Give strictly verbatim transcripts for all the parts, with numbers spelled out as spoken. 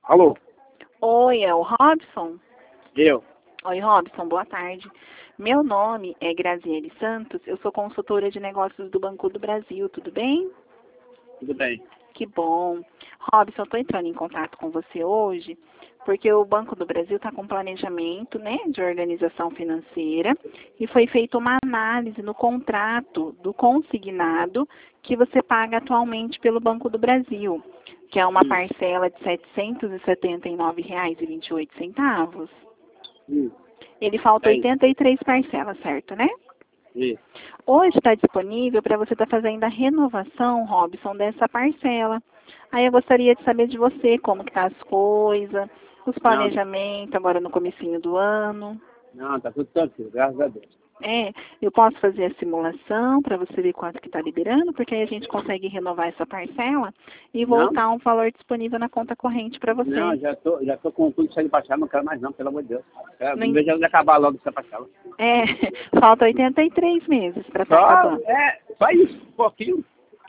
Alô? Oi, é o Robson? Eu? Oi, Robson, boa tarde. Meu nome é Graziele Santos, eu sou consultora de negócios do Banco do Brasil, tudo bem? Tudo bem. Que bom. Robson, eu estou entrando em contato com você hoje porque o Banco do Brasil está com planejamento, né, de organização financeira e foi feita uma análise no contrato do consignado que você paga atualmente pelo Banco do Brasil, que é uma Hum. parcela de setecentos e setenta e nove reais e vinte e oito centavos. Hum. Ele falta É oitenta e três parcelas, certo, né? isso. Hoje está disponível para você estar fazendo a renovação, Robson, dessa parcela. Aí eu gostaria de saber de você como que tá as coisas, os Não, planejamentos agora no comecinho do ano. não, tá tudo tranquilo, graças a Deus. É, eu posso fazer a simulação para você ver quanto que está liberando, porque aí a gente consegue renovar essa parcela e Não, voltar um valor disponível na conta corrente para não, você. já tô, já tô com tudo saindo de parcela, não quero mais não, pelo amor de Deus. É, Não não en- vejo ela acabar logo essa parcela. É, falta oitenta e três meses para estar Só, acabando. é, só isso, um pouquinho.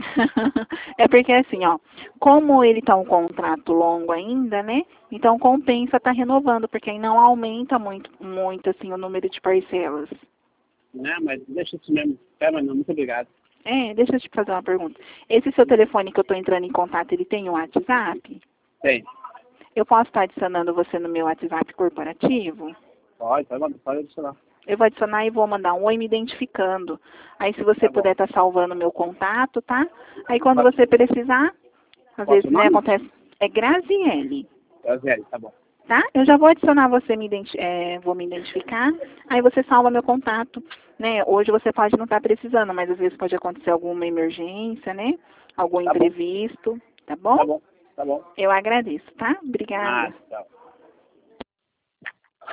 É porque assim, ó, como ele tá um contrato longo ainda, né? Então compensa estar renovando, porque aí não aumenta muito, muito assim o número de parcelas. Né, mas deixa isso mesmo. É, mas não, muito obrigado. É, deixa eu te fazer uma pergunta. Esse seu telefone que eu tô entrando em contato, ele tem um WhatsApp? Tem. Eu posso estar adicionando você no meu WhatsApp corporativo? Pode, pode, pode adicionar. Eu vou adicionar e vou mandar um oi me identificando. Aí se você Tá bom. puder estar salvando o meu contato, tá? Aí quando Pode, você precisar, às posso vezes, o né, nome? acontece. É Graziele. É Zé, tá bom. Tá? Eu já vou adicionar você, me identi é, vou me identificar, aí você salva meu contato, né? Hoje você pode não estar precisando, mas às vezes pode acontecer alguma emergência, né? Algum Tá bom, imprevisto, tá bom? tá bom, tá bom. Eu agradeço, tá? Ah, Obrigada. tchau.